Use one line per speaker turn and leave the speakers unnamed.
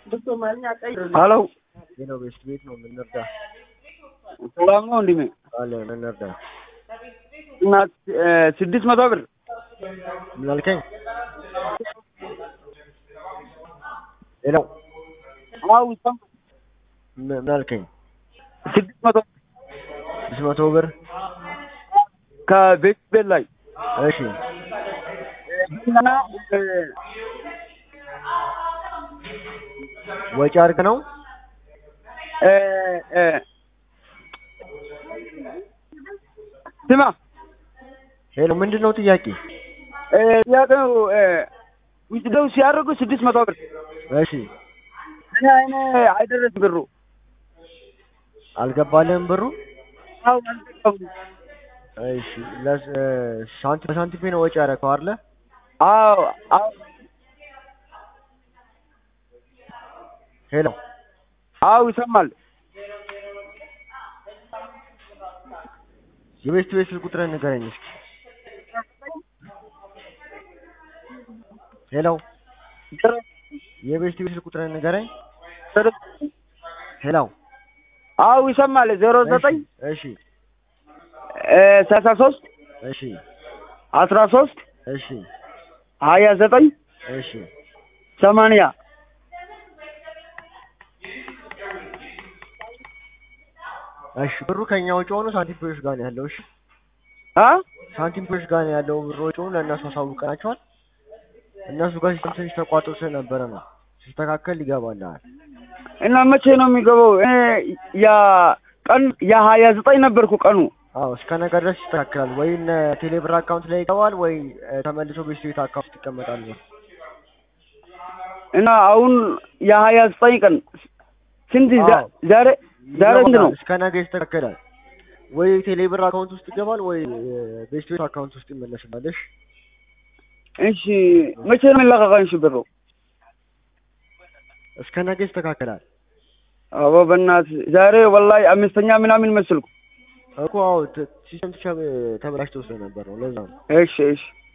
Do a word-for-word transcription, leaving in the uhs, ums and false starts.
Halo.
Hello, best ቤት ነው ምንርዳ?
ሰላም ነው እንዴ?
አለ ምንርዳ?
እና ስድስት መቶ ብር
ምን አልከኝ? ሄሎ
አው ሰም
ምን አልከኝ?
ስድስት መቶ
ስድስት መቶ ብር
ከቤት ቤት ላይ
እሺ
እና
ወጪ አድርገህ ነው?
እ እ ስማ
ሄሎ ምንድነው ጥያቄ?
እ ጥያቄው እ ዊዝደው ሲያደርጉ ስድስት መቶ ብር
እሺ
እኔ አይኔ አይደረስም ብሩ
አልገባልህም ብሩ?
አው አልገባም።
እሺ ለስ ሳንቲም ሳንቲም ነው ወጪ ያደረከው አይደለ?
አው አው
ሄሎ
አው ይሰማል።
የቤት ቤት ቁጥርን ንገረኝ እስኪ። ሄሎ የቤት ቤት ቁጥርን ንገረኝ። ሄሎ
አው ይሰማል። ዜሮ ዘጠኝ
እሺ
እ ሰላሳ ሶስት
እሺ
አስራ ሶስት
እሺ
ሀያ ዘጠኝ
እሺ
ሰማንያ
እሺ ብሩ ከኛ ወጪ ሆኖ ሳንቲም ፖሊስ ጋር ነው ያለው። እሺ
አ
ሳንቲም ፖሊስ ጋር ነው ያለው ብሩ ወጪ ሆኖ ለእነሱ አሳውቀናቸዋል። እነሱ ጋር ሲስተም ትንሽ ተቋርጦ ስለነበረ ነው። ሲስተካከል ይገባልሃል።
እና መቼ ነው የሚገባው? እኔ ያ ቀን ያ ሀያ ዘጠኝ ነበርኩ ቀኑ።
አዎ እስከ ነገ ድረስ ይስተካከላል። ወይ እነ ቴሌብር አካውንት ላይ ይገባል ወይ ተመልሶ በስቴት አካውንት ይቀመጣል።
እና አሁን ያ ሀያ ዘጠኝ ቀን ስንት ዛሬ ዛሬ ስንት ነው?
እስከ ነገ ይስተካከላል። ወይ ቴሌብር አካውንት ውስጥ ይገባል ወይ በስቴት አካውንት ውስጥ ይመለስልሃል። እሺ
እሺ መቼ ነው የሚለቀቀው? እሺ ብሩ
እስከ ነገ ይስተካከላል።
አዎ በእናትህ ዛሬ ወላሂ አምስተኛ ምናምን መስልኩ
እኮ አዎ ሲስተም ተበላሽቶ ስለነበር ነው ለዛ ነው።
እሺ እሺ